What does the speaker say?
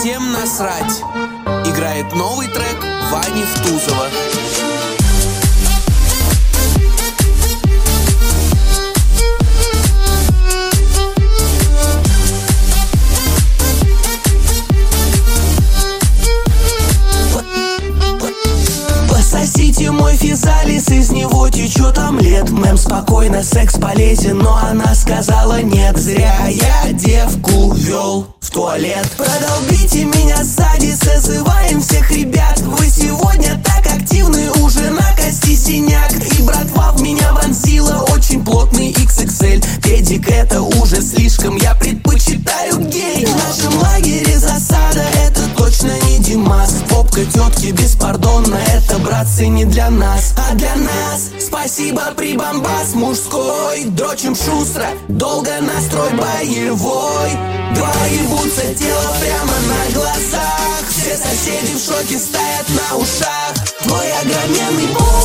всем насрать. Играет новый трек Вани Втузова. Пососите мой физалис, из него течет омлет. Мэм, спокойно, секс полезен, но она сказала нет. Зря я девку вел в туалет. Продолбите меня сзади, созываем всех ребят. Вы сегодня так активны, уже на кости синяк. И братва в меня вонзила очень плотный XXL. Педик, это уже слишком, я предпочитаю гей. В нашем лагере засада, это точно не Димас. Попка тетки беспардонно, это, братцы, не для нас, а для нас. Спасибо, прибамбас мужской. Дрочим шустро, долго настрой боевой. Два ебутся, тело прямо на глазах. Все соседи в шоке, стоят на ушах. Твой огроменный пол